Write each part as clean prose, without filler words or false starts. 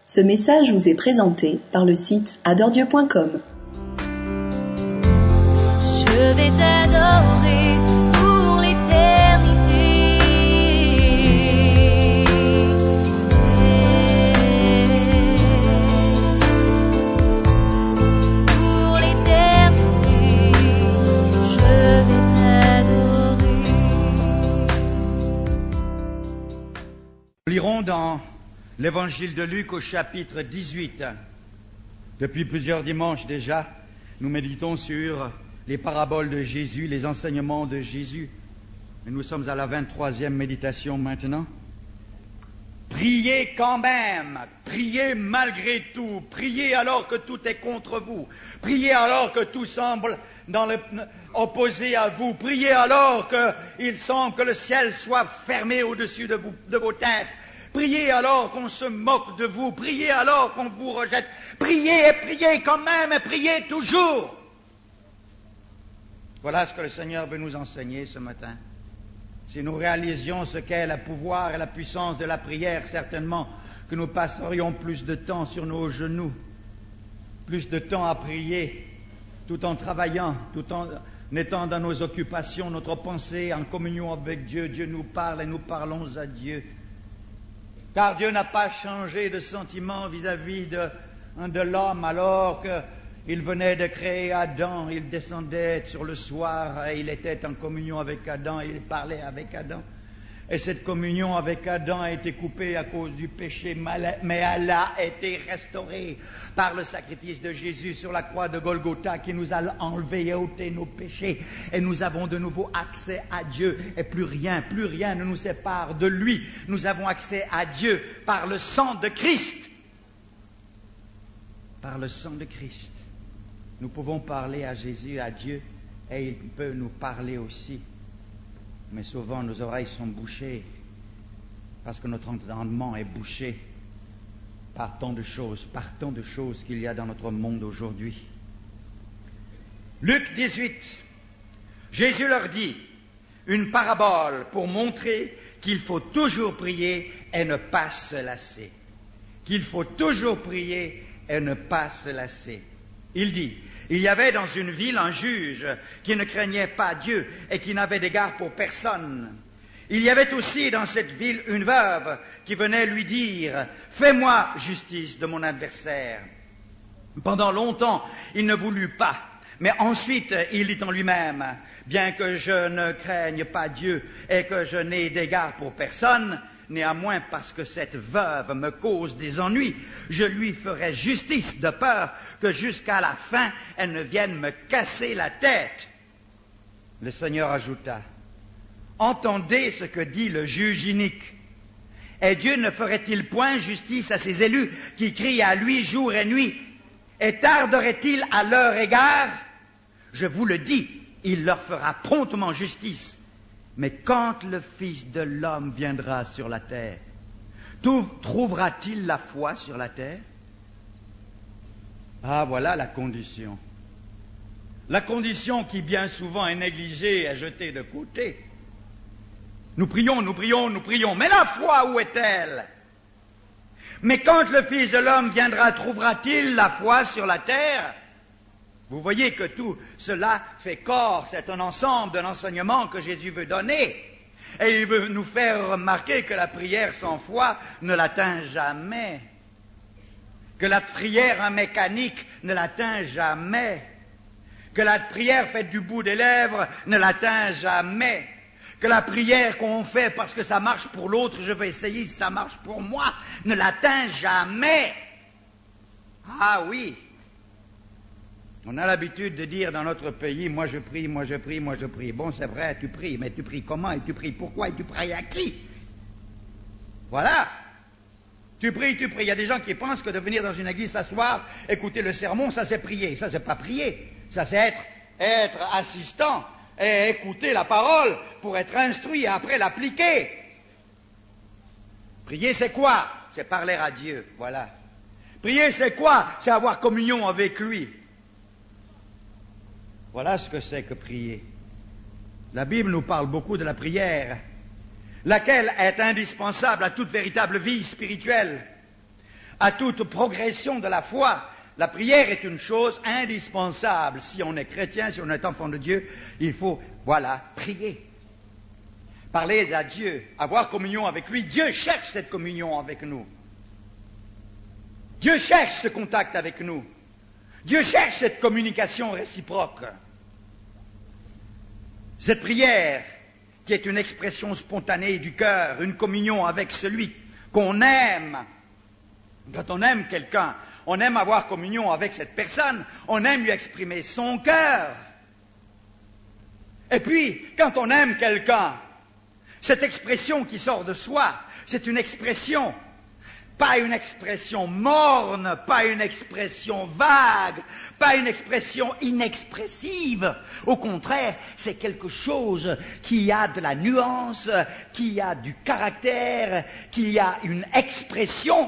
Ce message vous est présenté par le site adordieu.com. Je vais t'adorer pour l'éternité. Pour l'éternité, je vais t'adorer. Nous lirons dans l'Évangile de Luc au chapitre 18. Depuis plusieurs dimanches déjà, nous méditons sur les paraboles de Jésus, les enseignements de Jésus. Et nous sommes à la 23e méditation maintenant. Priez quand même, priez malgré tout, priez alors que tout est contre vous, priez alors que tout semble opposé à vous, priez alors qu'il semble que le ciel soit fermé au-dessus de vos têtes. Priez alors qu'on se moque de vous, priez alors qu'on vous rejette, priez et priez quand même et priez toujours. Voilà ce que le Seigneur veut nous enseigner ce matin. Si nous réalisions ce qu'est le pouvoir et la puissance de la prière, certainement que nous passerions plus de temps sur nos genoux, plus de temps à prier, tout en travaillant, tout en étant dans nos occupations, notre pensée en communion avec Dieu. Dieu nous parle et nous parlons à Dieu. Car Dieu n'a pas changé de sentiment vis-à-vis de l'homme alors qu'il venait de créer Adam. Il descendait sur le soir et il était en communion avec Adam et il parlait avec Adam. Et cette communion avec Adam a été coupée à cause du péché, mais elle a été restaurée par le sacrifice de Jésus sur la croix de Golgotha qui nous a enlevé et ôté nos péchés. Et nous avons de nouveau accès à Dieu et plus rien ne nous sépare de lui. Nous avons accès à Dieu par le sang de Christ. Par le sang de Christ. Nous pouvons parler à Jésus, à Dieu, et il peut nous parler aussi. Mais souvent, nos oreilles sont bouchées parce que notre entendement est bouché par tant de choses qu'il y a dans notre monde aujourd'hui. Luc 18, Jésus leur dit une parabole pour montrer qu'il faut toujours prier et ne pas se lasser. Qu'il faut toujours prier et ne pas se lasser. Il dit, il y avait dans une ville un juge qui ne craignait pas Dieu et qui n'avait d'égard pour personne. Il y avait aussi dans cette ville une veuve qui venait lui dire « Fais-moi justice de mon adversaire ». Pendant longtemps, il ne voulut pas, mais ensuite il dit en lui-même « Bien que je ne craigne pas Dieu et que je n'ai d'égard pour personne, néanmoins, parce que cette veuve me cause des ennuis, je lui ferai justice de peur que jusqu'à la fin, elle ne vienne me casser la tête. » Le Seigneur ajouta, « Entendez ce que dit le juge inique. Et Dieu ne ferait-il point justice à ses élus qui crient à lui jour et nuit? Et tarderait-il à leur égard? Je vous le dis, il leur fera promptement justice. Mais quand le Fils de l'homme viendra sur la terre, trouvera-t-il la foi sur la terre? Ah, voilà la condition. La condition qui bien souvent est négligée et jetée de côté. Nous prions, mais la foi, où est-elle? Mais quand le Fils de l'homme viendra, trouvera-t-il la foi sur la terre? Vous voyez que tout cela fait corps, c'est un ensemble de l'enseignement que Jésus veut donner. Et il veut nous faire remarquer que la prière sans foi ne l'atteint jamais. Que la prière mécanique ne l'atteint jamais. Que la prière faite du bout des lèvres ne l'atteint jamais. Que la prière qu'on fait parce que ça marche pour l'autre, je vais essayer si ça marche pour moi, ne l'atteint jamais. Ah oui. On a l'habitude de dire dans notre pays, moi je prie. Bon, c'est vrai, tu pries, mais tu pries comment et tu pries pourquoi et tu pries à qui? Voilà. Tu pries. Il y a des gens qui pensent que de venir dans une église s'asseoir, écouter le sermon, ça c'est prier. Ça c'est pas prier. Ça c'est être assistant et écouter la parole pour être instruit et après l'appliquer. Prier c'est quoi? C'est parler à Dieu, voilà. Prier c'est quoi? C'est avoir communion avec lui. Voilà ce que c'est que prier. La Bible nous parle beaucoup de la prière, laquelle est indispensable à toute véritable vie spirituelle. à toute progression de la foi. La prière est une chose indispensable. Si on est chrétien, si on est enfant de Dieu, il faut, prier. Parler à Dieu, avoir communion avec lui. Dieu cherche cette communion avec nous. Dieu cherche ce contact avec nous. Dieu cherche cette communication réciproque. Cette prière, qui est une expression spontanée du cœur, une communion avec celui qu'on aime. Quand on aime quelqu'un, on aime avoir communion avec cette personne, on aime lui exprimer son cœur. Et puis, quand on aime quelqu'un, cette expression qui sort de soi, c'est une expression, pas une expression morne, pas une expression vague, pas une expression inexpressive. Au contraire, c'est quelque chose qui a de la nuance, qui a du caractère, qui a une expression.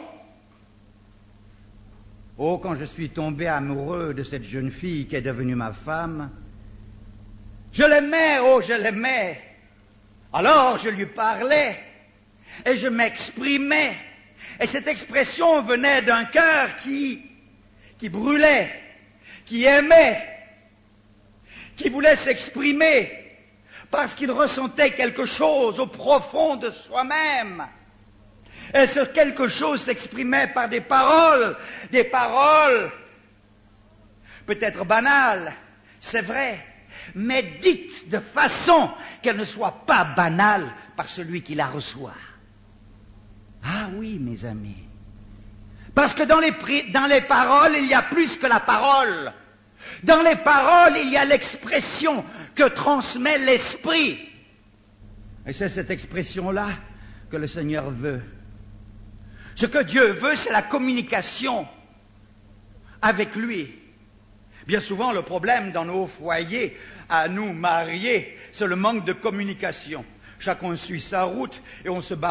Oh, quand je suis tombé amoureux de cette jeune fille qui est devenue ma femme, je l'aimais, oh, je l'aimais. Alors je lui parlais et je m'exprimais. Et cette expression venait d'un cœur qui brûlait, qui aimait, qui voulait s'exprimer parce qu'il ressentait quelque chose au profond de soi-même. Et ce quelque chose s'exprimait par des paroles peut-être banales, c'est vrai, mais dites de façon qu'elles ne soient pas banales par celui qui la reçoit. Ah oui, mes amis. Parce que dans les paroles, il y a plus que la parole. Dans les paroles, il y a l'expression que transmet l'esprit. Et c'est cette expression-là que le Seigneur veut. Ce que Dieu veut, c'est la communication avec lui. Bien souvent, le problème dans nos foyers, à nous mariés, c'est le manque de communication. Chacun suit sa route et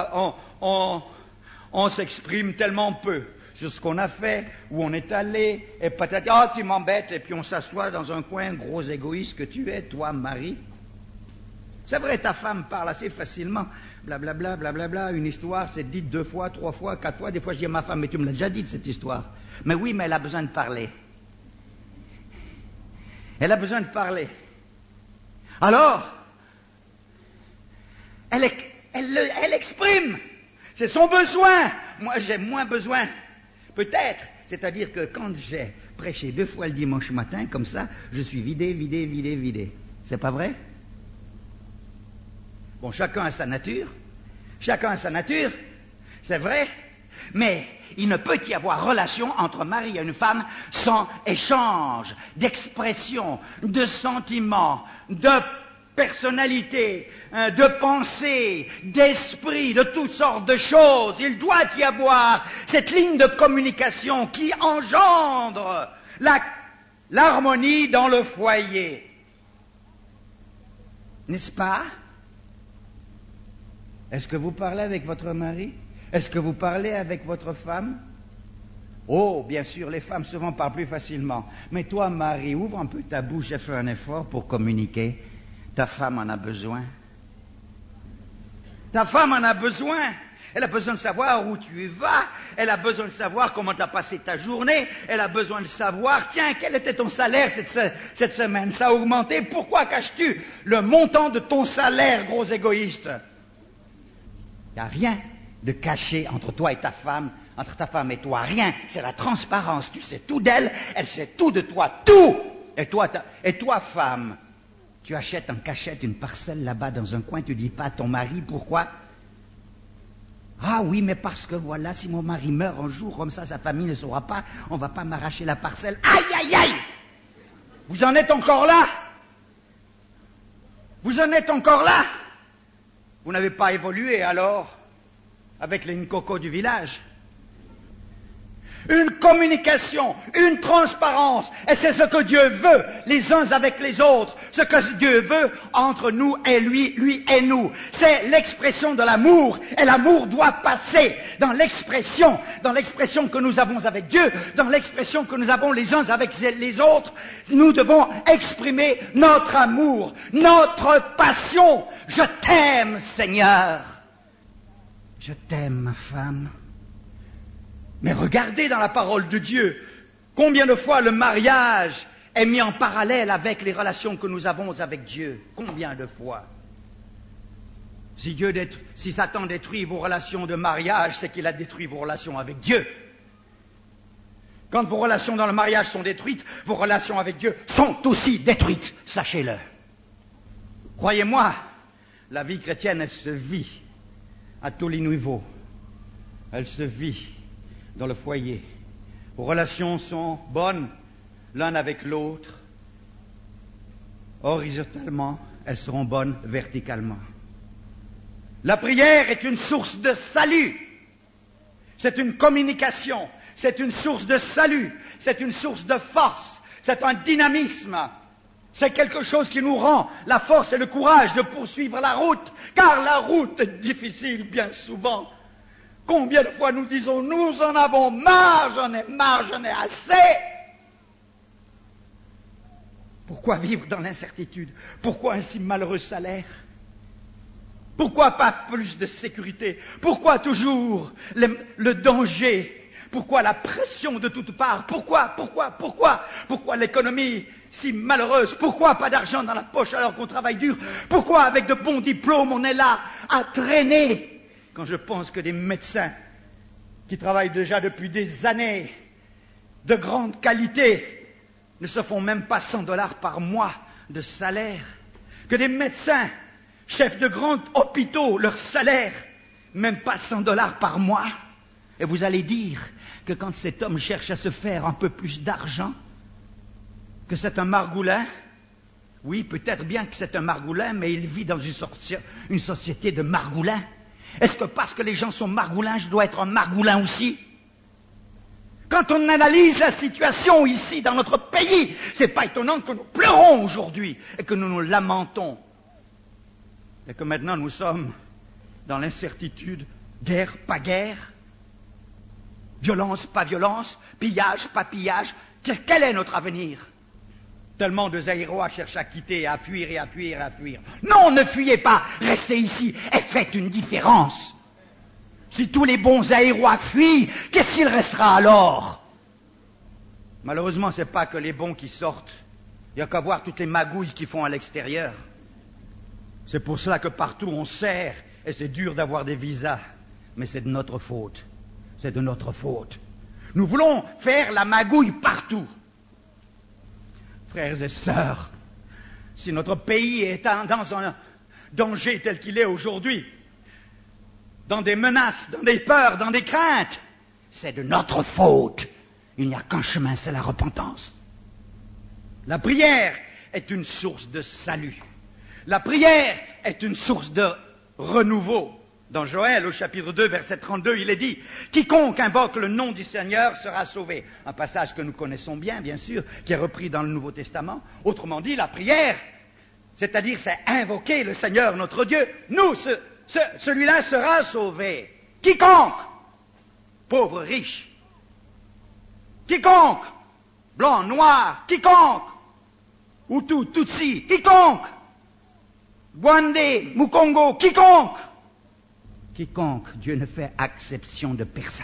on s'exprime tellement peu sur ce qu'on a fait, où on est allé, et peut-être, ah, tu m'embêtes, et puis on s'assoit dans un coin, gros égoïste que tu es, toi, mari. C'est vrai, ta femme parle assez facilement, blablabla, blablabla, une histoire, c'est dite 2 fois, 3 fois, 4 fois, des fois je dis à ma femme, mais tu me l'as déjà dit cette histoire. Mais oui, mais elle a besoin de parler. Elle a besoin de parler. Alors, elle exprime. C'est son besoin. Moi, j'ai moins besoin. Peut-être. C'est-à-dire que quand j'ai prêché 2 fois le dimanche matin, comme ça, je suis vidé. C'est pas vrai? Bon, chacun a sa nature. C'est vrai. Mais il ne peut y avoir relation entre un mari et une femme sans échange d'expression, de sentiments, de personnalité, de pensée, d'esprit, de toutes sortes de choses. Il doit y avoir cette ligne de communication qui engendre l'harmonie dans le foyer. N'est-ce pas? Est-ce que vous parlez avec votre mari? Est-ce que vous parlez avec votre femme? Oh, bien sûr, les femmes souvent parlent plus facilement. Mais toi, mari, ouvre un peu ta bouche et fais un effort pour communiquer. Ta femme en a besoin. Ta femme en a besoin. Elle a besoin de savoir où tu vas. Elle a besoin de savoir comment tu as passé ta journée. Elle a besoin de savoir, tiens, quel était ton salaire cette semaine? Ça a augmenté. Pourquoi caches-tu le montant de ton salaire, gros égoïste? Il n'y a rien de caché entre toi et ta femme, entre ta femme et toi. Rien. C'est la transparence. Tu sais tout d'elle, elle sait tout de toi. Tout! Et toi, femme, tu achètes en cachette une parcelle là-bas dans un coin, tu dis pas à ton mari, pourquoi? Ah oui, mais parce que voilà, si mon mari meurt un jour, comme ça, sa famille ne saura pas, on va pas m'arracher la parcelle. Aïe, aïe, aïe! Vous en êtes encore là? Vous en êtes encore là? Vous n'avez pas évolué alors avec les Nkoko du village? Une communication, une transparence, et c'est ce que Dieu veut, les uns avec les autres, ce que Dieu veut entre nous et lui, lui et nous. C'est l'expression de l'amour, et l'amour doit passer dans l'expression que nous avons avec Dieu, dans l'expression que nous avons les uns avec les autres. Nous devons exprimer notre amour, notre passion. Je t'aime, Seigneur. Je t'aime, ma femme. Mais regardez dans la parole de Dieu, combien de fois le mariage est mis en parallèle avec les relations que nous avons avec Dieu. Combien de fois? Si Satan détruit vos relations de mariage, c'est qu'il a détruit vos relations avec Dieu. Quand vos relations dans le mariage sont détruites, vos relations avec Dieu sont aussi détruites, sachez-le. Croyez-moi, la vie chrétienne, elle se vit à tous les niveaux. Elle se vit dans le foyer. Vos relations sont bonnes l'un avec l'autre. Horizontalement, elles seront bonnes verticalement. La prière est une source de salut. C'est une communication. C'est une source de salut. C'est une source de force. C'est un dynamisme. C'est quelque chose qui nous rend la force et le courage de poursuivre la route. Car la route est difficile bien souvent. Combien de fois nous disons, nous en avons marre, j'en ai assez. Pourquoi vivre dans l'incertitude? Pourquoi un si malheureux salaire? Pourquoi pas plus de sécurité? Pourquoi toujours le danger? Pourquoi la pression de toutes parts? Pourquoi l'économie si malheureuse? Pourquoi pas d'argent dans la poche alors qu'on travaille dur? Pourquoi avec de bons diplômes on est là à traîner? Quand je pense que des médecins qui travaillent déjà depuis des années de grande qualité ne se font même pas $100 par mois de salaire, que des médecins, chefs de grands hôpitaux, leur salaire, même pas $100 par mois, et vous allez dire que quand cet homme cherche à se faire un peu plus d'argent, que c'est un margoulin. Oui, peut-être bien que c'est un margoulin, mais il vit dans une société de margoulins. Est-ce que parce que les gens sont margoulins, je dois être un margoulin aussi? Quand on analyse la situation ici dans notre pays, c'est pas étonnant que nous pleurons aujourd'hui et que nous nous lamentons. Et que maintenant nous sommes dans l'incertitude, guerre, pas guerre, violence, pas violence, pillage, pas pillage. Quel est notre avenir? Tellement de Zaïrois cherchent à quitter, à fuir et à fuir et à fuir. Non, ne fuyez pas, restez ici et faites une différence. Si tous les bons Zaïrois fuient, qu'est-ce qu'il restera alors? Malheureusement, ce n'est pas que les bons qui sortent. Il n'y a qu'à voir toutes les magouilles qu'ils font à l'extérieur. C'est pour cela que partout on serre, et c'est dur d'avoir des visas. Mais c'est de notre faute. C'est de notre faute. Nous voulons faire la magouille partout. Frères et sœurs, si notre pays est dans un danger tel qu'il est aujourd'hui, dans des menaces, dans des peurs, dans des craintes, c'est de notre faute. Il n'y a qu'un chemin, c'est la repentance. La prière est une source de salut. La prière est une source de renouveau. Dans Joël, au chapitre 2, verset 32, il est dit « Quiconque invoque le nom du Seigneur sera sauvé ». Un passage que nous connaissons bien, bien sûr, qui est repris dans le Nouveau Testament. Autrement dit, la prière, c'est-à-dire c'est invoquer le Seigneur notre Dieu. Nous, celui-là sera sauvé. Quiconque, pauvre, riche, quiconque, blanc, noir, quiconque, Hutu, Tutsi, quiconque, Bwandé, Mukongo, quiconque, Dieu ne fait exception de personne.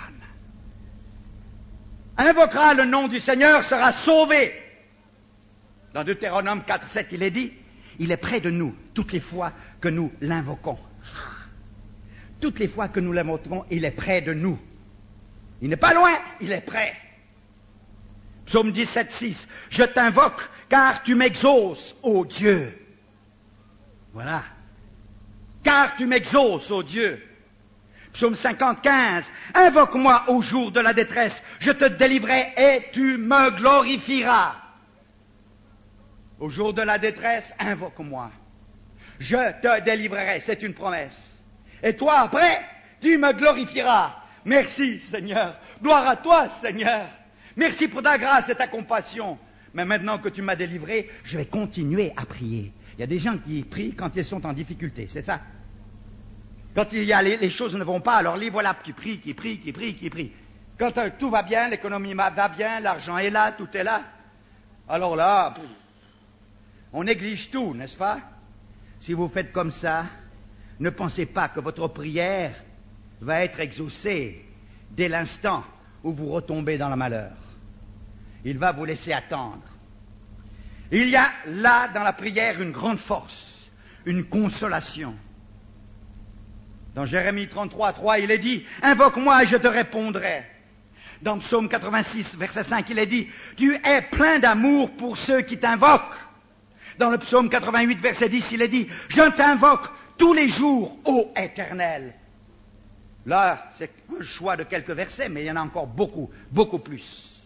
Invoquera le nom du Seigneur sera sauvé. Dans Deutéronome 4, 7, il est dit, il est près de nous toutes les fois que nous l'invoquons. Toutes les fois que nous l'invoquons, il est près de nous. Il n'est pas loin, il est près. Psaume 17, 6, je t'invoque car tu m'exauces, ô Dieu. Voilà. Car tu m'exauces, ô Dieu. Psaume 50, 15, invoque-moi au jour de la détresse, je te délivrerai et tu me glorifieras. Au jour de la détresse, invoque-moi. Je te délivrerai, c'est une promesse. Et toi, après, tu me glorifieras. Merci, Seigneur. Gloire à toi, Seigneur. Merci pour ta grâce et ta compassion. Mais maintenant que tu m'as délivré, je vais continuer à prier. Il y a des gens qui prient quand ils sont en difficulté, c'est ça? Quand il y a les choses ne vont pas, alors les voilà qui prient. Quand tout va bien, l'économie va bien, l'argent est là, tout est là. Alors là, on néglige tout, n'est-ce pas? Si vous faites comme ça, ne pensez pas que votre prière va être exaucée dès l'instant où vous retombez dans le malheur. Il va vous laisser attendre. Il y a là, dans la prière, une grande force, une consolation. Dans Jérémie 33:3, il est dit « Invoque-moi et je te répondrai ». Dans Psaume 86, verset 5, il est dit « Tu es plein d'amour pour ceux qui t'invoquent ». Dans le Psaume 88, verset 10, il est dit « Je t'invoque tous les jours, ô Éternel ». Là, c'est un choix de quelques versets, mais il y en a encore beaucoup, beaucoup plus.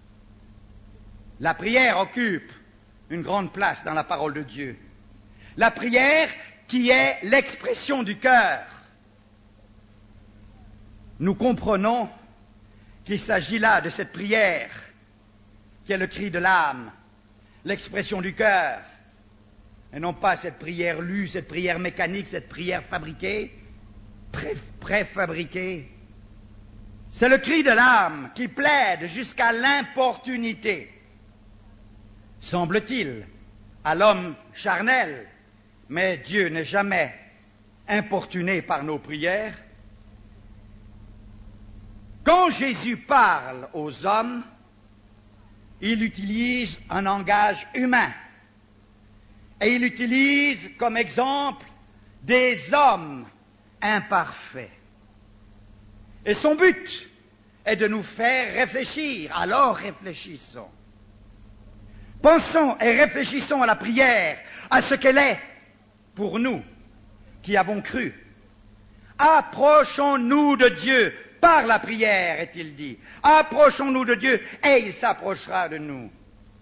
La prière occupe une grande place dans la parole de Dieu. La prière qui est l'expression du cœur. Nous comprenons qu'il s'agit là de cette prière qui est le cri de l'âme, l'expression du cœur, et non pas cette prière lue, cette prière mécanique, cette prière fabriquée, préfabriquée. C'est le cri de l'âme qui plaide jusqu'à l'importunité, semble-t-il, à l'homme charnel, mais Dieu n'est jamais importuné par nos prières. Quand Jésus parle aux hommes, il utilise un langage humain. Et il utilise comme exemple des hommes imparfaits. Et son but est de nous faire réfléchir. Alors réfléchissons. Pensons et réfléchissons à la prière, à ce qu'elle est pour nous qui avons cru. Approchons-nous de Dieu par la prière, est-il dit. Approchons-nous de Dieu et il s'approchera de nous.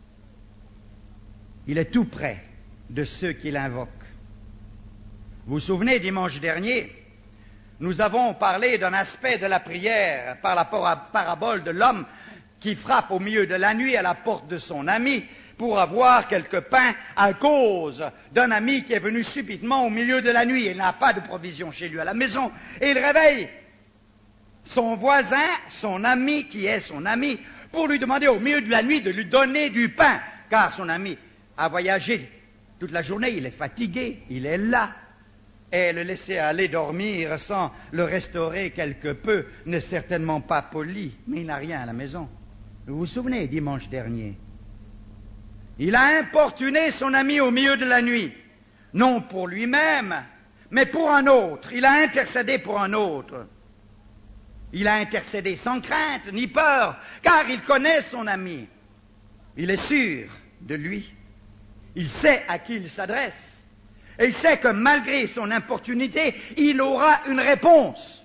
Il est tout près de ceux qui l'invoquent. Vous vous souvenez, dimanche dernier, nous avons parlé d'un aspect de la prière par la parabole de l'homme qui frappe au milieu de la nuit à la porte de son ami pour avoir quelque pain à cause d'un ami qui est venu subitement au milieu de la nuit. Il n'a pas de provision chez lui à la maison et il réveille son voisin, son ami qui est son ami, pour lui demander au milieu de la nuit de lui donner du pain, car son ami a voyagé toute la journée, il est fatigué, il est là. Et le laisser aller dormir sans le restaurer quelque peu n'est certainement pas poli, mais il n'a rien à la maison. Vous vous souvenez, dimanche dernier, il a importuné son ami au milieu de la nuit, non pour lui-même, mais pour un autre. Il a intercédé pour un autre. Il a intercédé sans crainte ni peur, car il connaît son ami. Il est sûr de lui. Il sait à qui il s'adresse. Et il sait que malgré son importunité, il aura une réponse.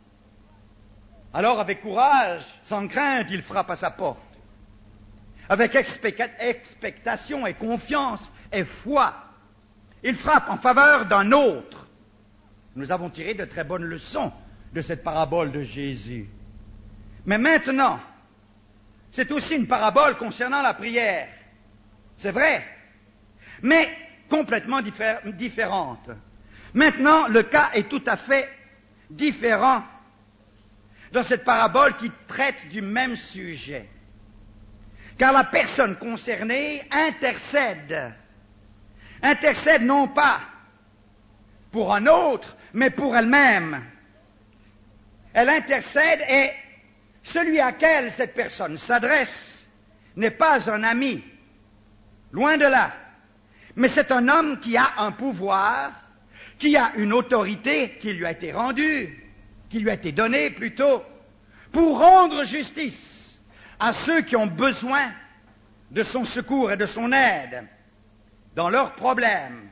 Alors, avec courage, sans crainte, il frappe à sa porte. Avec expectation et confiance et foi, il frappe en faveur d'un autre. Nous avons tiré de très bonnes leçons de cette parabole de Jésus. Mais maintenant, c'est aussi une parabole concernant la prière. C'est vrai, mais complètement différente. Maintenant, le cas est tout à fait différent dans cette parabole qui traite du même sujet. Car la personne concernée intercède. Intercède non pas pour un autre, mais pour elle-même. Elle intercède et celui à qui cette personne s'adresse n'est pas un ami, loin de là, mais c'est un homme qui a un pouvoir, qui a une autorité qui lui a été rendue, qui lui a été donnée plutôt, pour rendre justice à ceux qui ont besoin de son secours et de son aide dans leurs problèmes.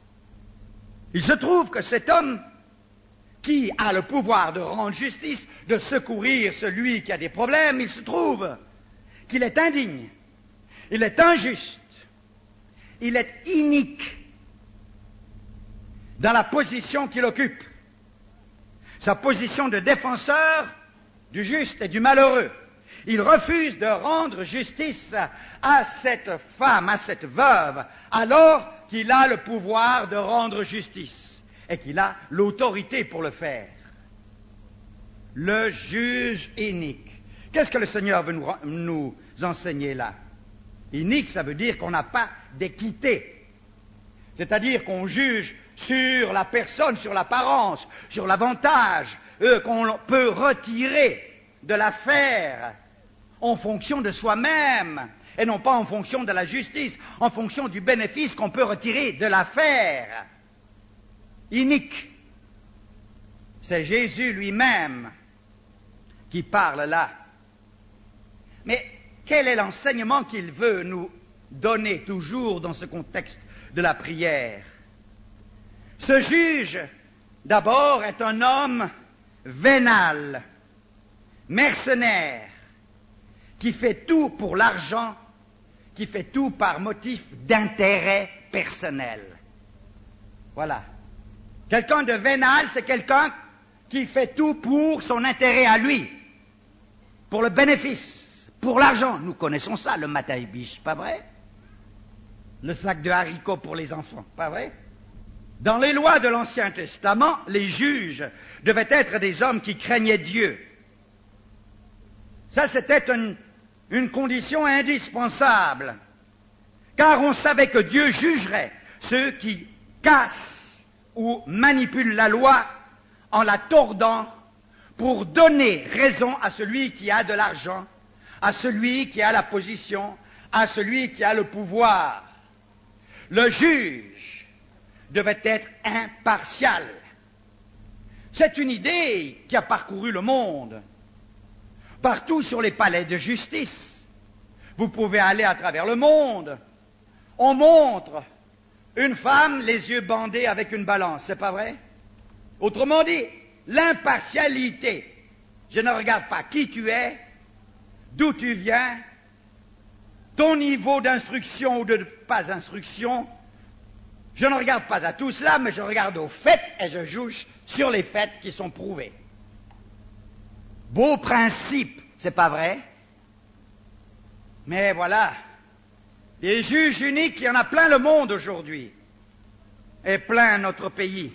Il se trouve que cet homme qui a le pouvoir de rendre justice, de secourir celui qui a des problèmes, il se trouve qu'il est indigne, il est injuste, il est inique dans la position qu'il occupe, sa position de défenseur du juste et du malheureux. Il refuse de rendre justice à cette femme, à cette veuve, alors qu'il a le pouvoir de rendre justice et qu'il a l'autorité pour le faire. Le juge inique. Qu'est-ce que le Seigneur veut nous enseigner là? Inique, ça veut dire qu'on n'a pas d'équité. C'est-à-dire qu'on juge sur la personne, sur l'apparence, sur l'avantage qu'on peut retirer de l'affaire en fonction de soi-même et non pas en fonction de la justice, en fonction du bénéfice qu'on peut retirer de l'affaire. Inique. C'est Jésus lui-même qui parle là. Mais quel est l'enseignement qu'il veut nous donner toujours dans ce contexte de la prière? Ce juge, d'abord, est un homme vénal, mercenaire, qui fait tout pour l'argent, qui fait tout par motif d'intérêt personnel. Voilà. Quelqu'un de vénal, c'est quelqu'un qui fait tout pour son intérêt à lui, pour le bénéfice, pour l'argent. Nous connaissons ça, le matin et biche, pas vrai? Le sac de haricots pour les enfants, pas vrai? Dans les lois de l'Ancien Testament, les juges devaient être des hommes qui craignaient Dieu. Ça, c'était une condition indispensable, car on savait que Dieu jugerait ceux qui cassent ou manipulent la loi en la tordant pour donner raison à celui qui a de l'argent, à celui qui a la position, à celui qui a le pouvoir. Le juge devait être impartial. C'est une idée qui a parcouru le monde. Partout sur les palais de justice, vous pouvez aller à travers le monde. On montre une femme les yeux bandés avec une balance, c'est pas vrai? Autrement dit, l'impartialité. Je ne regarde pas qui tu es, d'où tu viens, ton niveau d'instruction ou de pas instruction. Je ne regarde pas à tout cela, mais je regarde aux faits et je juge sur les faits qui sont prouvés. Beau principe, c'est pas vrai? Mais voilà, des juges uniques, il y en a plein le monde aujourd'hui, et plein notre pays.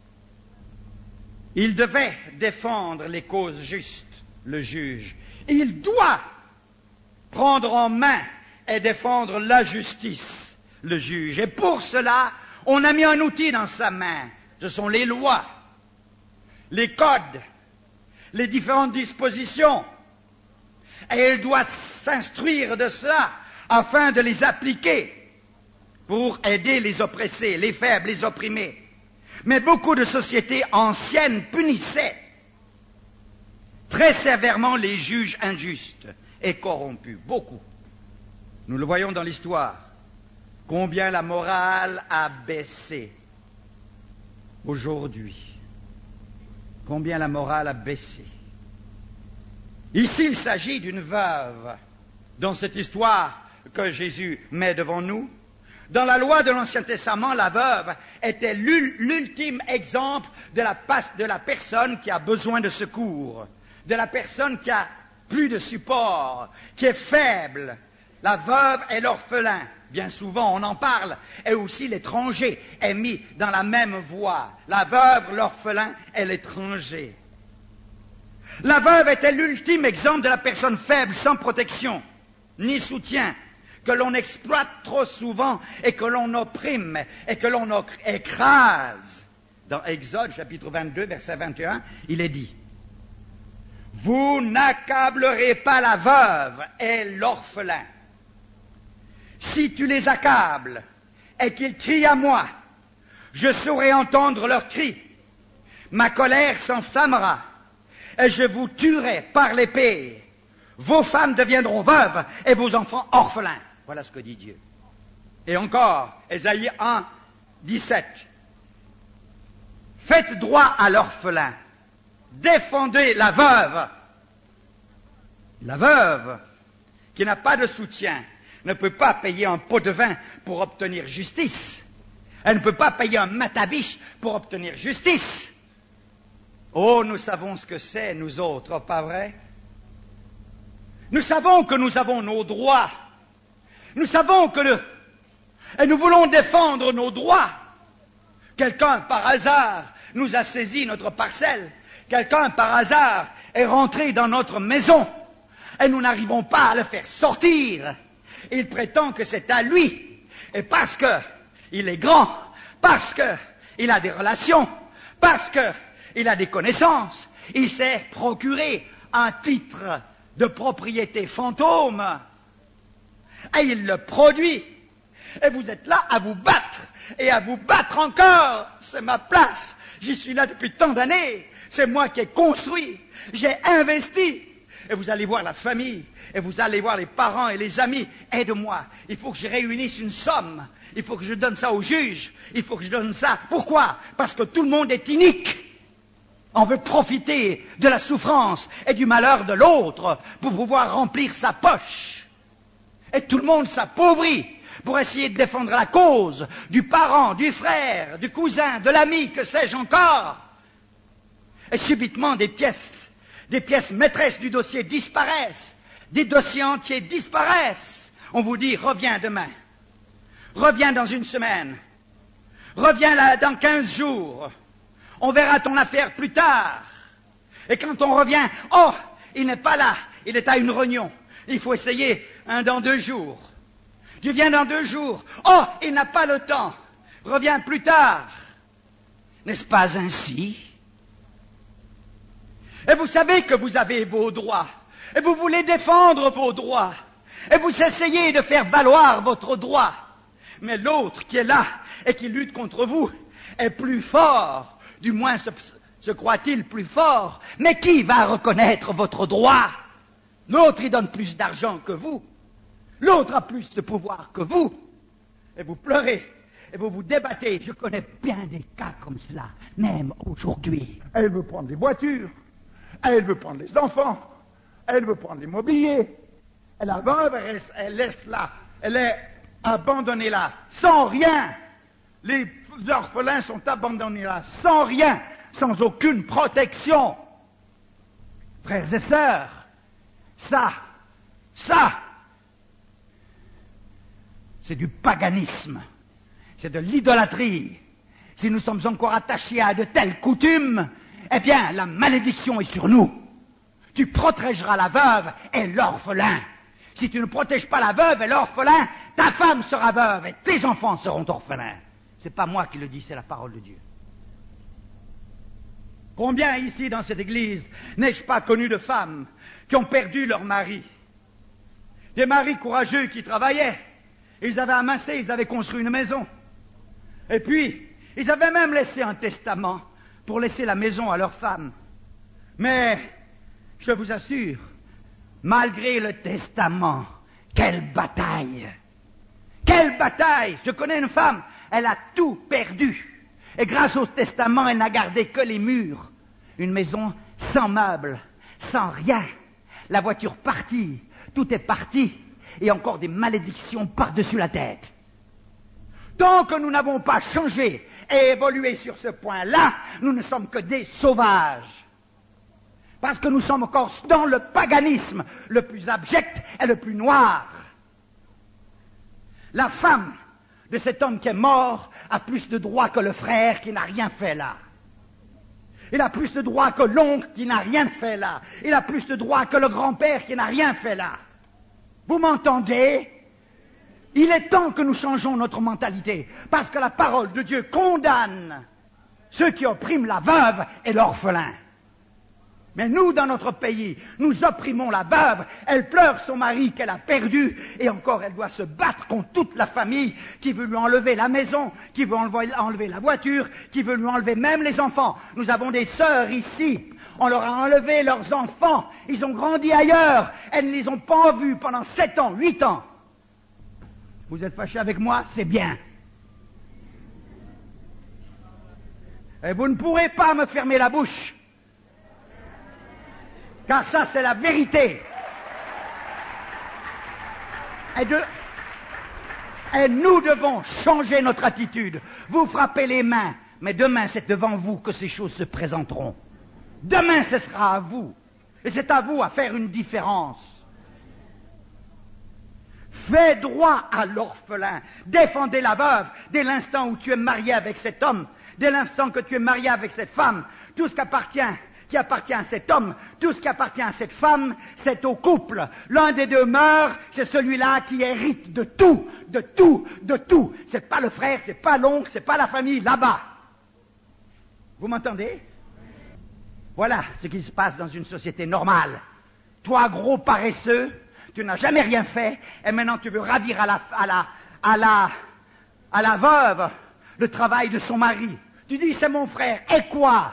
Il devait défendre les causes justes, le juge. Il doit prendre en main et défendre la justice, le juge. Et pour cela, on a mis un outil dans sa main. Ce sont les lois, les codes, les différentes dispositions. Et il doit s'instruire de cela afin de les appliquer pour aider les oppressés, les faibles, les opprimés. Mais beaucoup de sociétés anciennes punissaient très sévèrement les juges injustes et corrompus. Beaucoup. Nous le voyons dans l'histoire. Combien la morale a baissé aujourd'hui. Combien la morale a baissé. Ici, il s'agit d'une veuve. Dans cette histoire que Jésus met devant nous, dans la loi de l'Ancien Testament, la veuve était l'ultime exemple de la personne qui a besoin de secours, de la personne qui a plus de support, qui est faible. La veuve et l'orphelin, bien souvent on en parle, et aussi l'étranger est mis dans la même voie. La veuve, l'orphelin et l'étranger. La veuve était l'ultime exemple de la personne faible, sans protection, ni soutien, que l'on exploite trop souvent et que l'on opprime et que l'on écrase. Dans Exode, chapitre 22, verset 21, il est dit « Vous n'accablerez pas la veuve et l'orphelin. Si tu les accables et qu'ils crient à moi, je saurai entendre leurs cris. Ma colère s'enflammera et je vous tuerai par l'épée. Vos femmes deviendront veuves et vos enfants orphelins. » Voilà ce que dit Dieu. Et encore, Ésaïe 1, 17. Faites droit à l'orphelin. Défendez la veuve. La veuve, qui n'a pas de soutien, ne peut pas payer un pot de vin pour obtenir justice. Elle ne peut pas payer un matabiche pour obtenir justice. Oh, nous savons ce que c'est, nous autres, pas vrai? Nous savons que nous avons nos droits. Nous savons et nous voulons défendre nos droits. Quelqu'un, par hasard, nous a saisi notre parcelle. Quelqu'un, par hasard, est rentré dans notre maison. Et nous n'arrivons pas à le faire sortir. Il prétend que c'est à lui. Et parce qu'il est grand, parce qu'il a des relations, parce qu'il a des connaissances, il s'est procuré un titre de propriété fantôme. Et il le produit. Et vous êtes là à vous battre. Et à vous battre encore. C'est ma place. J'y suis là depuis tant d'années. C'est moi qui ai construit. J'ai investi. Et vous allez voir la famille. Et vous allez voir les parents et les amis. Aide-moi. Il faut que je réunisse une somme. Il faut que je donne ça au juge. Il faut que je donne ça. Pourquoi? Parce que tout le monde est inique. On veut profiter de la souffrance et du malheur de l'autre pour pouvoir remplir sa poche. Et tout le monde s'appauvrit pour essayer de défendre la cause du parent, du frère, du cousin, de l'ami, que sais-je encore. Et subitement, des pièces maîtresses du dossier disparaissent. Des dossiers entiers disparaissent. On vous dit, reviens demain. Reviens dans une semaine. Reviens là dans 15 jours. On verra ton affaire plus tard. Et quand on revient, oh, il n'est pas là, il est à une réunion. Il faut essayer dans 2 jours. Tu viens dans 2 jours. Oh, il n'a pas le temps. Reviens plus tard. N'est-ce pas ainsi? Et vous savez que vous avez vos droits. Et vous voulez défendre vos droits. Et vous essayez de faire valoir votre droit. Mais l'autre qui est là et qui lutte contre vous est plus fort. Du moins se croit-il plus fort. Mais qui va reconnaître votre droit? L'autre, il donne plus d'argent que vous. L'autre a plus de pouvoir que vous. Et vous pleurez. Et vous vous débattez. Je connais bien des cas comme cela, même aujourd'hui. Elle veut prendre les voitures. Elle veut prendre les enfants. Elle veut prendre les mobiliers. Elle la veuve, elle laisse là. Elle est abandonnée là, sans rien. Les orphelins sont abandonnés là, sans rien, sans aucune protection. Frères et sœurs, ça, c'est du paganisme, c'est de l'idolâtrie. Si nous sommes encore attachés à de telles coutumes, eh bien, la malédiction est sur nous. Tu protégeras la veuve et l'orphelin. Si tu ne protèges pas la veuve et l'orphelin, ta femme sera veuve et tes enfants seront orphelins. C'est pas moi qui le dis, c'est la parole de Dieu. Combien ici dans cette église n'ai-je pas connu de femmes qui ont perdu leur mari? Des maris courageux qui travaillaient. Ils avaient amassé, ils avaient construit une maison. Et puis, ils avaient même laissé un testament pour laisser la maison à leur femme. Mais, je vous assure, malgré le testament, quelle bataille! Quelle bataille! Je connais une femme, elle a tout perdu. Et grâce au testament, elle n'a gardé que les murs. Une maison sans meubles, sans rien. La voiture partie, tout est parti. Et encore des malédictions par-dessus la tête. Tant que nous n'avons pas changé et évolué sur ce point-là, nous ne sommes que des sauvages. Parce que nous sommes encore dans le paganisme, le plus abject et le plus noir. La femme de cet homme qui est mort a plus de droits que le frère qui n'a rien fait là. Il a plus de droits que l'oncle qui n'a rien fait là. Il a plus de droits que le grand-père qui n'a rien fait là. Vous m'entendez? Il est temps que nous changeons notre mentalité, parce que la parole de Dieu condamne ceux qui oppriment la veuve et l'orphelin. Mais nous, dans notre pays, nous opprimons la veuve, elle pleure son mari qu'elle a perdu, et encore elle doit se battre contre toute la famille qui veut lui enlever la maison, qui veut enlever la voiture, qui veut lui enlever même les enfants. Nous avons des sœurs ici, on leur a enlevé leurs enfants, ils ont grandi ailleurs, elles ne les ont pas vus pendant 7 ans, 8 ans. Vous êtes fâchés avec moi? C'est bien. Et vous ne pourrez pas me fermer la bouche. Car ça, c'est la vérité. Et nous devons changer notre attitude. Vous frappez les mains, mais demain, c'est devant vous que ces choses se présenteront. Demain, ce sera à vous. Et c'est à vous à faire une différence. Fais droit à l'orphelin. Défendez la veuve dès l'instant où tu es marié avec cet homme, dès l'instant que tu es marié avec cette femme. Tout ce qui appartient à cet homme, tout ce qui appartient à cette femme, c'est au couple. L'un des deux meurt, c'est celui-là qui hérite de tout, de tout, de tout. C'est pas le frère, c'est pas l'oncle, c'est pas la famille, là-bas. Vous m'entendez? Voilà ce qui se passe dans une société normale. Toi, gros paresseux, tu n'as jamais rien fait, et maintenant tu veux ravir à la veuve le travail de son mari. Tu dis, c'est mon frère, et quoi?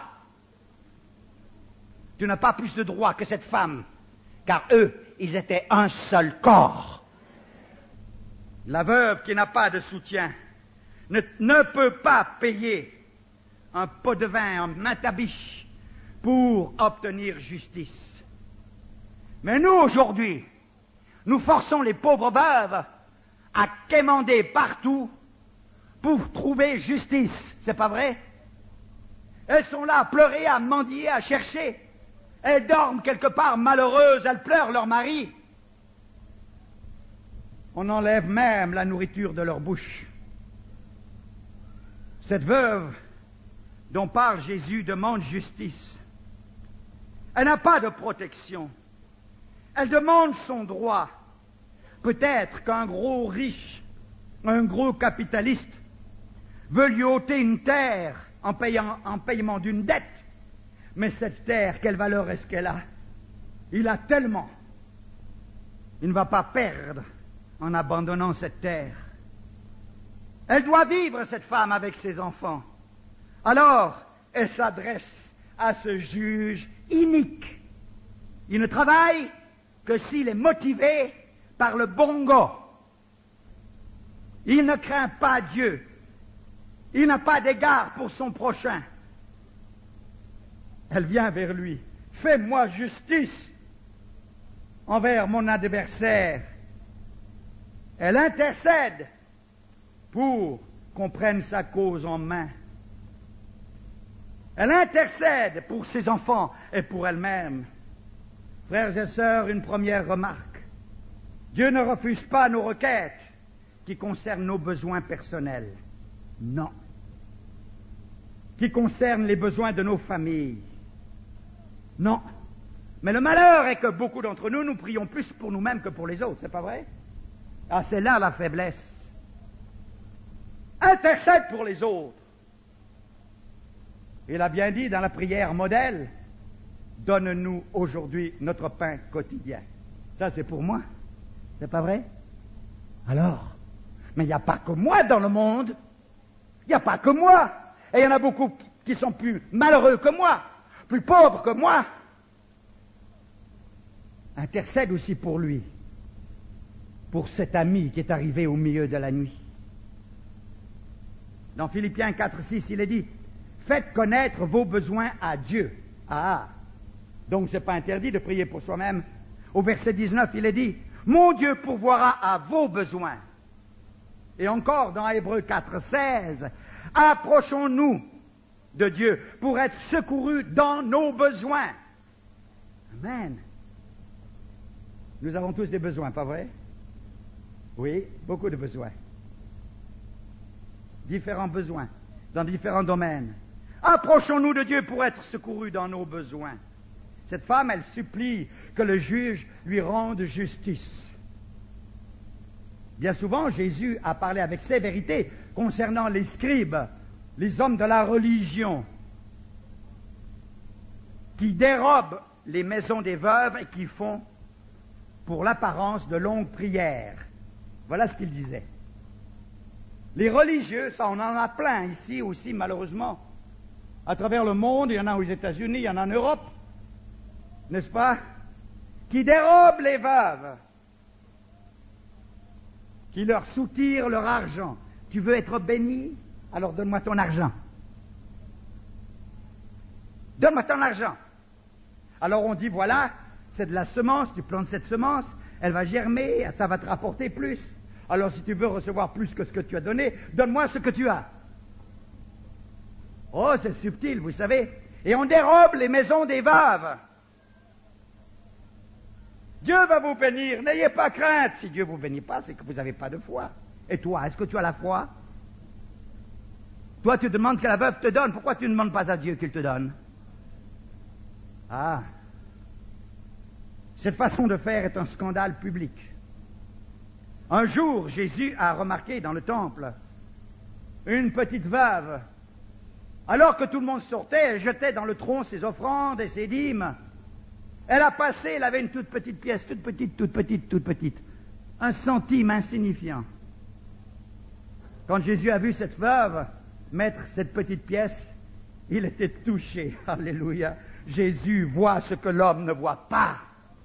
Tu n'as pas plus de droit que cette femme, car eux, ils étaient un seul corps. La veuve qui n'a pas de soutien ne peut pas payer un pot de vin en matabiche pour obtenir justice. Mais nous, aujourd'hui, nous forçons les pauvres veuves à quémander partout pour trouver justice. C'est pas vrai? Elles sont là à pleurer, à mendier, à chercher. Elles dorment quelque part malheureuses, elles pleurent leur mari. On enlève même la nourriture de leur bouche. Cette veuve dont parle Jésus demande justice. Elle n'a pas de protection. Elle demande son droit. Peut-être qu'un gros riche, un gros capitaliste, veut lui ôter une terre en paiement d'une dette. Mais cette terre, quelle valeur est-ce qu'elle a? Il a tellement. Il ne va pas perdre en abandonnant cette terre. Elle doit vivre, cette femme, avec ses enfants. Alors, elle s'adresse à ce juge inique. Il ne travaille que s'il est motivé par le bon gars. Il ne craint pas Dieu. Il n'a pas d'égard pour son prochain. Elle vient vers lui. Fais-moi justice envers mon adversaire. Elle intercède pour qu'on prenne sa cause en main. Elle intercède pour ses enfants et pour elle-même. Frères et sœurs, une première remarque. Dieu ne refuse pas nos requêtes qui concernent nos besoins personnels. Non. Qui concernent les besoins de nos familles. Non. Mais le malheur est que beaucoup d'entre nous, nous prions plus pour nous-mêmes que pour les autres, c'est pas vrai? Ah, c'est là la faiblesse. Intercède pour les autres. Il a bien dit dans la prière modèle, donne-nous aujourd'hui notre pain quotidien. Ça, c'est pour moi. C'est pas vrai? Alors, mais il n'y a pas que moi dans le monde. Il n'y a pas que moi. Et il y en a beaucoup qui sont plus malheureux que moi, plus pauvres que moi. Intercède aussi pour lui, pour cet ami qui est arrivé au milieu de la nuit. Dans Philippiens 4:6, il est dit, faites connaître vos besoins à Dieu. Ah, donc c'est pas interdit de prier pour soi-même. Au verset 19, il est dit, mon Dieu pourvoira à vos besoins. Et encore dans Hébreux 4:16, approchons-nous de Dieu pour être secourus dans nos besoins. Amen. Nous avons tous des besoins, pas vrai? Oui, beaucoup de besoins. Différents besoins, dans différents domaines. Approchons-nous de Dieu pour être secourus dans nos besoins. Cette femme, elle supplie que le juge lui rende justice. Bien souvent, Jésus a parlé avec sévérité concernant les scribes, les hommes de la religion, qui dérobent les maisons des veuves et qui font, pour l'apparence, de longues prières. Voilà ce qu'il disait. Les religieux, ça on en a plein ici aussi, malheureusement. À travers le monde, il y en a aux États-Unis, il y en a en Europe, n'est-ce pas? Qui dérobent les veuves, qui leur soutirent leur argent. Tu veux être béni? Alors donne-moi ton argent. Donne-moi ton argent. Alors on dit, voilà, c'est de la semence, tu plantes cette semence, elle va germer, ça va te rapporter plus. Alors si tu veux recevoir plus que ce que tu as donné, donne-moi ce que tu as. Oh, c'est subtil, vous savez. Et on dérobe les maisons des veuves. Dieu va vous bénir, n'ayez pas crainte. Si Dieu ne vous bénit pas, c'est que vous n'avez pas de foi. Et toi, est-ce que tu as la foi? Toi, tu demandes que la veuve te donne. Pourquoi tu ne demandes pas à Dieu qu'il te donne? Ah. Cette façon de faire est un scandale public. Un jour, Jésus a remarqué dans le temple une petite veuve Alors que tout le monde sortait, elle jetait dans le tronc ses offrandes et ses dîmes. Elle a passé, elle avait une toute petite pièce, toute petite. 1 centime insignifiant. Quand Jésus a vu cette veuve mettre cette petite pièce, il était touché. Alléluia. Jésus voit ce que l'homme ne voit pas.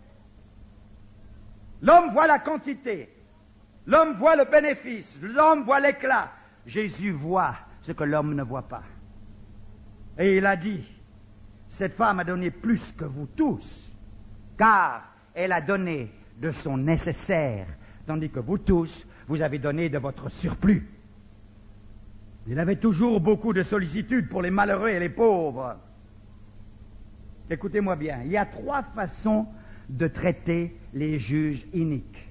L'homme voit la quantité. L'homme voit le bénéfice. L'homme voit l'éclat. Jésus voit ce que l'homme ne voit pas. Et il a dit, cette femme a donné plus que vous tous, car elle a donné de son nécessaire, tandis que vous tous, vous avez donné de votre surplus. Il avait toujours beaucoup de sollicitude pour les malheureux et les pauvres. Écoutez-moi bien, il y a 3 façons de traiter les juges iniques.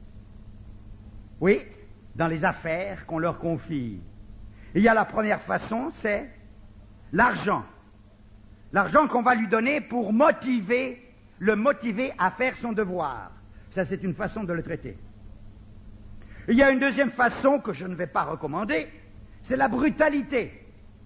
Oui, dans les affaires qu'on leur confie. Il y a la première façon, c'est l'argent. L'argent qu'on va lui donner pour le motiver à faire son devoir. Ça, c'est une façon de le traiter. Il y a une deuxième façon que je ne vais pas recommander, c'est la brutalité.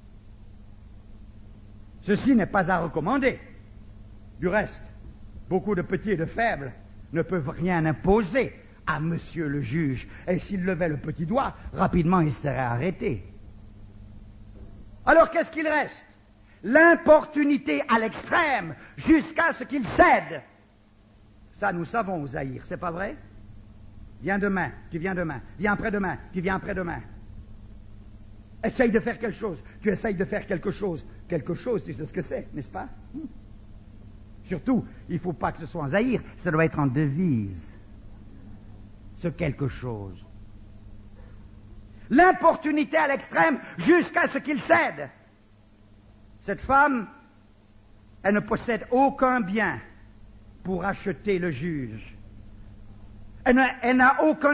Ceci n'est pas à recommander. Du reste, beaucoup de petits et de faibles ne peuvent rien imposer à monsieur le juge. Et s'il levait le petit doigt, rapidement il serait arrêté. Alors qu'est-ce qu'il reste? L'importunité à l'extrême, jusqu'à ce qu'il cède. Ça, nous savons, Zahir, c'est pas vrai? Viens demain, tu viens demain. Viens après-demain, tu viens après-demain. Essaye de faire quelque chose, tu essayes de faire quelque chose. Quelque chose, tu sais ce que c'est, n'est-ce pas? Surtout, il ne faut pas que ce soit en Zahir, ça doit être en devise. Ce quelque chose. L'importunité à l'extrême jusqu'à ce qu'il cède. Cette femme, elle ne possède aucun bien pour acheter le juge. Elle n'a aucun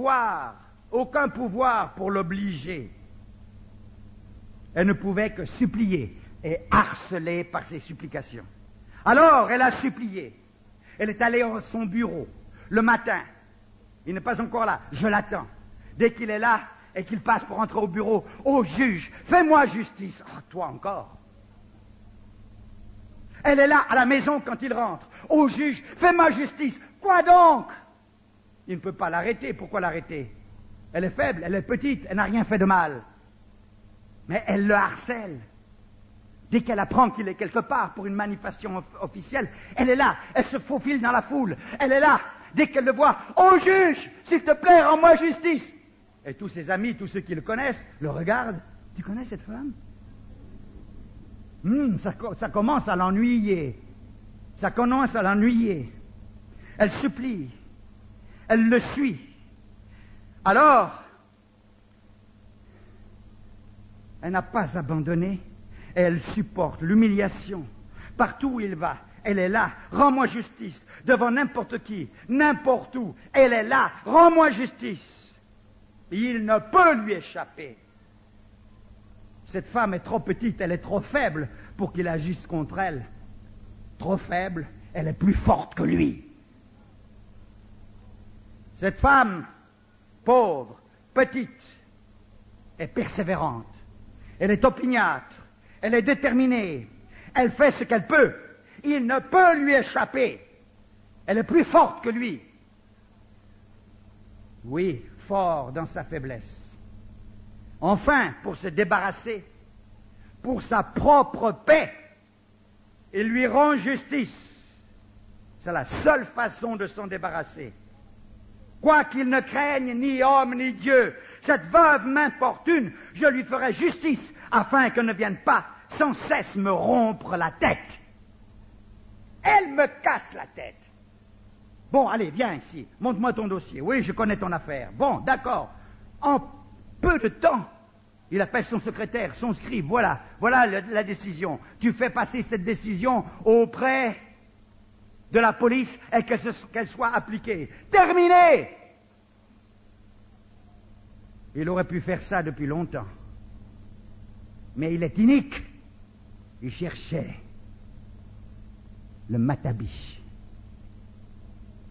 pouvoir pour l'obliger. Elle ne pouvait que supplier et harceler par ses supplications. Alors, elle a supplié. Elle est allée à son bureau le matin. Il n'est pas encore là. Je l'attends. Dès qu'il est là et qu'il passe pour entrer au bureau, ô juge, fais-moi justice. Oh, toi encore. Elle est là à la maison quand il rentre. Ô juge, fais-moi justice. Quoi donc? Il ne peut pas l'arrêter. Pourquoi l'arrêter? Elle est faible, elle est petite, elle n'a rien fait de mal. Mais elle le harcèle. Dès qu'elle apprend qu'il est quelque part pour une manifestation officielle, elle est là, elle se faufile dans la foule, elle est là. Dès qu'elle le voit, « Oh juge, s'il te plaît, rends-moi justice !» Et tous ses amis, tous ceux qui le connaissent, le regardent. « Tu connais cette femme ?» Ça commence à l'ennuyer. Ça commence à l'ennuyer. Elle supplie. Elle le suit. Alors, elle n'a pas abandonné. Et elle supporte l'humiliation. Partout où il va, elle est là. Rends-moi justice. Devant n'importe qui, n'importe où. Elle est là. Rends-moi justice. Il ne peut lui échapper. Cette femme est trop petite, elle est trop faible pour qu'il agisse contre elle. Trop faible, elle est plus forte que lui. Cette femme, pauvre, petite, est persévérante. Elle est opiniâtre. Elle est déterminée. Elle fait ce qu'elle peut. Il ne peut lui échapper. Elle est plus forte que lui. Oui, fort dans sa faiblesse. Enfin, pour se débarrasser, pour sa propre paix, il lui rend justice. C'est la seule façon de s'en débarrasser. Quoi qu'il ne craigne ni homme ni Dieu, cette veuve m'importune, je lui ferai justice, afin qu'elle ne vienne pas sans cesse me rompre la tête. Elle me casse la tête. Bon, allez, viens ici, montre-moi ton dossier. Oui, je connais ton affaire. Bon, d'accord. En peu de temps, il appelle son secrétaire, son scribe. Voilà la décision. Tu fais passer cette décision auprès de la police et qu'elle soit appliquée. Terminé! Il aurait pu faire ça depuis longtemps. Mais il est inique. Il cherchait le matabiche.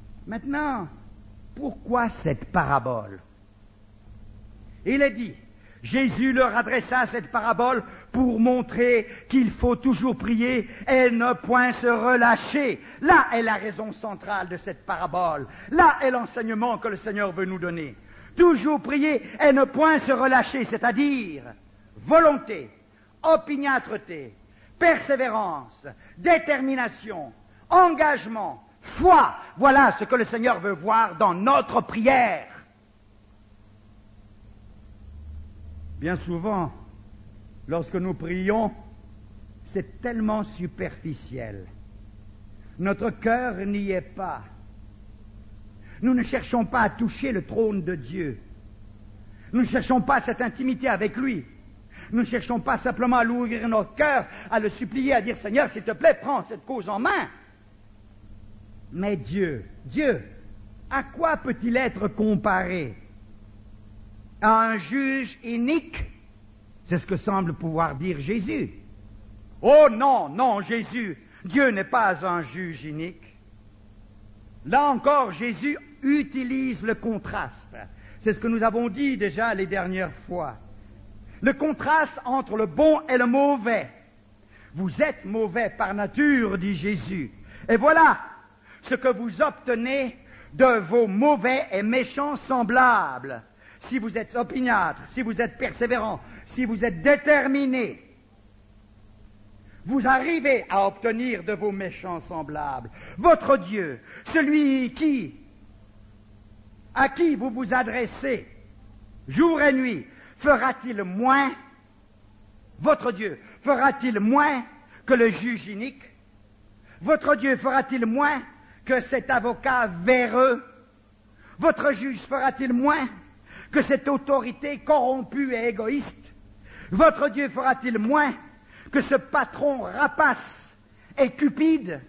Maintenant, pourquoi cette parabole? Il est dit Jésus leur adressa cette parabole pour montrer qu'il faut toujours prier et ne point se relâcher. Là est la raison centrale de cette parabole. Là est l'enseignement que le Seigneur veut nous donner. Toujours prier et ne point se relâcher, c'est-à-dire volonté, opiniâtreté, persévérance, détermination, engagement, foi. Voilà ce que le Seigneur veut voir dans notre prière. Bien souvent, lorsque nous prions, c'est tellement superficiel. Notre cœur n'y est pas. Nous ne cherchons pas à toucher le trône de Dieu. Nous ne cherchons pas cette intimité avec lui. Nous ne cherchons pas simplement à lui ouvrir notre cœur, à le supplier, à dire « Seigneur, s'il te plaît, prends cette cause en main. » Mais Dieu, à quoi peut-il être comparé? À un juge inique? C'est ce que semble pouvoir dire Jésus. Oh non, non, Jésus, Dieu n'est pas un juge inique. Là encore, Jésus utilise le contraste. C'est ce que nous avons dit déjà les dernières fois. Le contraste entre le bon et le mauvais. Vous êtes mauvais par nature, dit Jésus. Et voilà ce que vous obtenez de vos mauvais et méchants semblables. Si vous êtes opiniâtre, si vous êtes persévérant, si vous êtes déterminé, vous arrivez à obtenir de vos méchants semblables. Votre Dieu, celui à qui vous vous adressez jour et nuit, fera-t-il moins, votre Dieu, fera-t-il moins que le juge inique? Votre Dieu fera-t-il moins que cet avocat véreux? Votre juge fera-t-il moins que cette autorité corrompue et égoïste? Votre Dieu fera-t-il moins que ce patron rapace et cupide,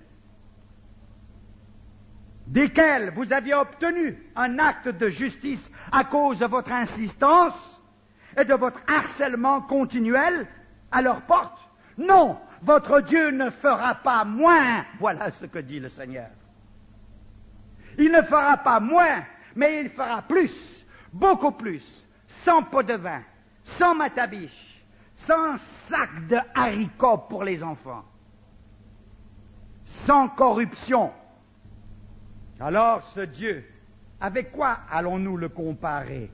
desquels vous aviez obtenu un acte de justice à cause de votre insistance et de votre harcèlement continuel à leur porte? Non, votre Dieu ne fera pas moins. Voilà ce que dit le Seigneur. Il ne fera pas moins, mais il fera plus, beaucoup plus, sans pot de vin, sans matabiche, sans sac de haricots pour les enfants, sans corruption. Alors ce Dieu, avec quoi allons-nous le comparer?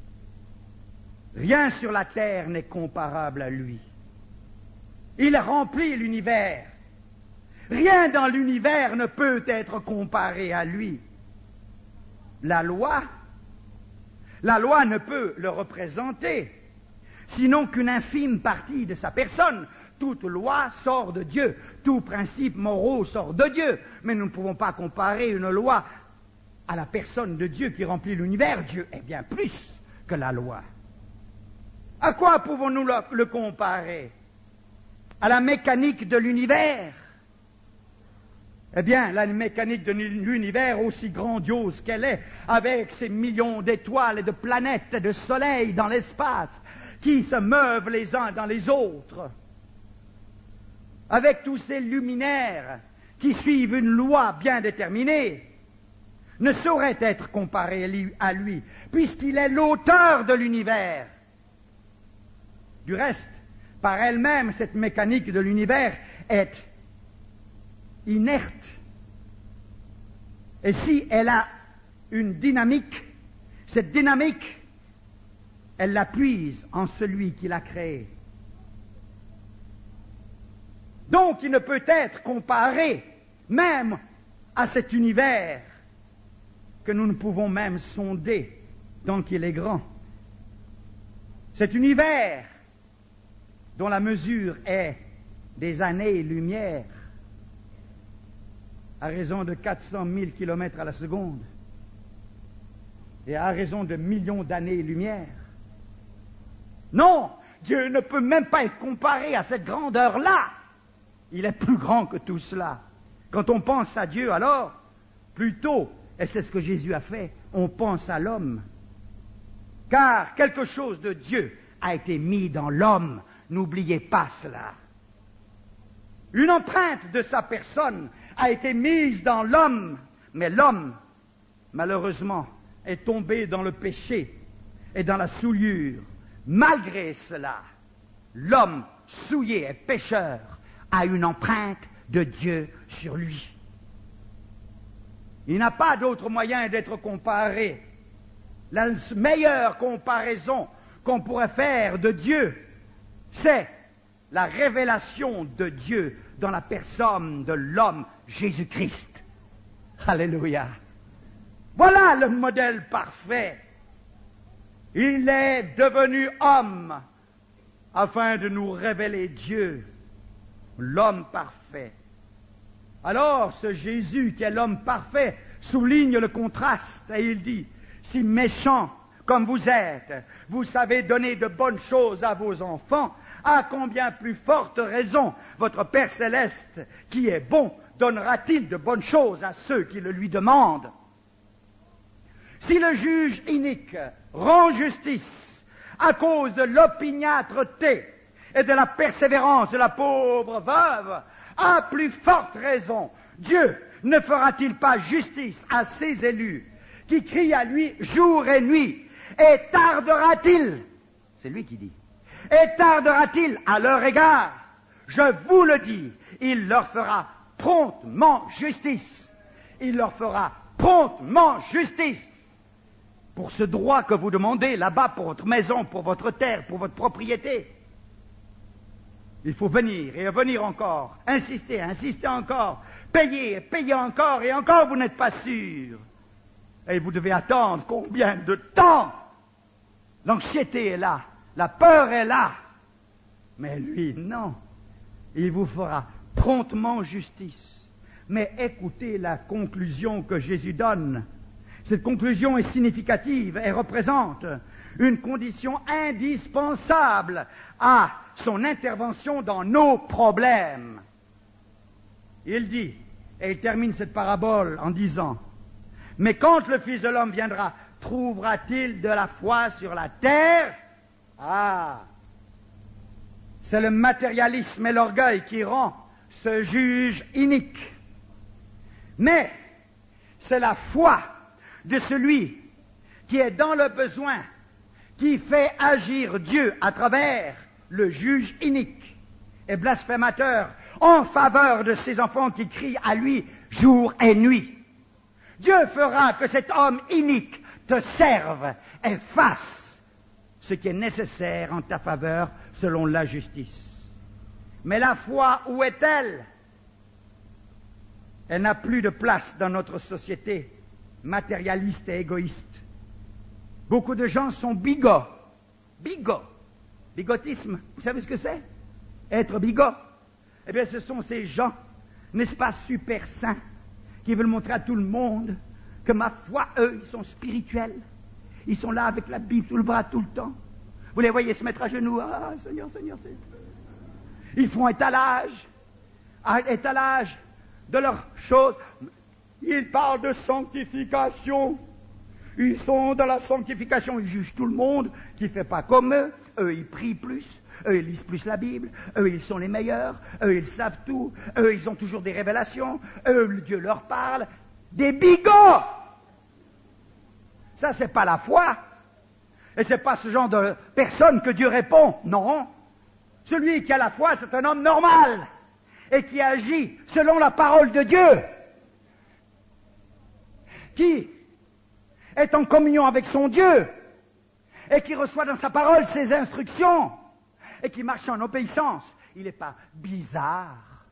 Rien sur la terre n'est comparable à lui. Il remplit l'univers. Rien dans l'univers ne peut être comparé à lui. La loi ne peut le représenter, sinon qu'une infime partie de sa personne. Toute loi sort de Dieu, tout principe moraux sort de Dieu, mais nous ne pouvons pas comparer une loi à la personne de Dieu qui remplit l'univers. Dieu est bien plus que la loi. À quoi pouvons-nous le comparer? À la mécanique de l'univers? Eh bien, la mécanique de l'univers, aussi grandiose qu'elle est, avec ses millions d'étoiles et de planètes et de soleils dans l'espace, qui se meuvent les uns dans les autres, avec tous ces luminaires qui suivent une loi bien déterminée, ne saurait être comparé à lui, puisqu'il est l'auteur de l'univers. Du reste, par elle-même, cette mécanique de l'univers est inerte. Et si elle a une dynamique, cette dynamique, elle la puise en celui qui l'a créée. Donc il ne peut être comparé même à cet univers que nous ne pouvons même sonder tant qu'il est grand. Cet univers dont la mesure est des années-lumière, à raison de 400 000 kilomètres à la seconde, et à raison de millions d'années-lumière. Non, Dieu ne peut même pas être comparé à cette grandeur-là. Il est plus grand que tout cela. Quand on pense à Dieu, alors, plutôt, et c'est ce que Jésus a fait, on pense à l'homme. Car quelque chose de Dieu a été mis dans l'homme. N'oubliez pas cela. Une empreinte de sa personne a été mise dans l'homme, mais l'homme, malheureusement, est tombé dans le péché et dans la souillure. malgré cela, l'homme souillé et pécheur a une empreinte de Dieu sur lui. Il n'a pas d'autre moyen d'être comparé. La meilleure comparaison qu'on pourrait faire de Dieu, c'est la révélation de Dieu dans la personne de l'homme Jésus-Christ. Alléluia. Voilà le modèle parfait. Il est devenu homme afin de nous révéler Dieu, l'homme parfait. Alors ce Jésus qui est l'homme parfait souligne le contraste et il dit, si méchant comme vous êtes, vous savez donner de bonnes choses à vos enfants, à combien plus forte raison votre Père céleste qui est bon donnera-t-il de bonnes choses à ceux qui le lui demandent. Si le juge inique rend justice à cause de l'opiniâtreté et de la persévérance de la pauvre veuve, à plus forte raison, Dieu ne fera-t-il pas justice à ses élus qui crient à lui jour et nuit, et tardera-t-il, c'est lui qui dit, et tardera-t-il à leur égard? Je vous le dis, il leur fera promptement justice. Il leur fera promptement justice. Pour ce droit que vous demandez là-bas pour votre maison, pour votre terre, pour votre propriété. Il faut venir et venir encore, insister, insister encore, payer, payer encore et encore, vous n'êtes pas sûr. Et vous devez attendre combien de temps? L'anxiété est là, la peur est là. Mais lui, non. Il vous fera promptement justice. Mais écoutez la conclusion que Jésus donne. Cette conclusion est significative et représente une condition indispensable à son intervention dans nos problèmes. Il dit, et il termine cette parabole en disant, « Mais quand le Fils de l'homme viendra, trouvera-t-il de la foi sur la terre ?» Ah, c'est le matérialisme et l'orgueil qui rend ce juge inique. Mais c'est la foi de celui qui est dans le besoin, qui fait agir Dieu à travers le juge inique et blasphémateur en faveur de ses enfants qui crient à lui jour et nuit. Dieu fera que cet homme inique te serve et fasse ce qui est nécessaire en ta faveur selon la justice. Mais la foi, où est-elle? Elle n'a plus de place dans notre société matérialiste et égoïste. Beaucoup de gens sont bigots. Bigots. Bigotisme, vous savez ce que c'est? Être bigot. Eh bien, ce sont ces gens, n'est-ce pas, super saints, qui veulent montrer à tout le monde que ma foi, eux, ils sont spirituels. Ils sont là avec la Bible sous le bras tout le temps. Vous les voyez se mettre à genoux. Ah, Seigneur, Seigneur, Seigneur. Ils font étalage de leurs choses. Ils parlent de sanctification. Ils sont dans la sanctification. Ils jugent tout le monde qui ne fait pas comme eux. Eux, ils prient plus. Eux, ils lisent plus la Bible. Eux, ils sont les meilleurs. Eux, ils savent tout. Eux, ils ont toujours des révélations. Eux, Dieu leur parle. Des bigots! Ça, c'est pas la foi. Et c'est pas ce genre de personne que Dieu répond. Non. Celui qui a la foi, c'est un homme normal. Et qui agit selon la parole de Dieu. Qui est en communion avec son Dieu. Et qui reçoit dans sa parole ses instructions. Et qui marche en obéissance. Il n'est pas bizarre.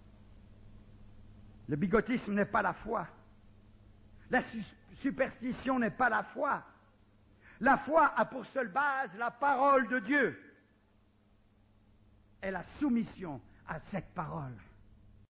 Le bigotisme n'est pas la foi. La superstition n'est pas la foi. La foi a pour seule base la parole de Dieu et la soumission à cette parole.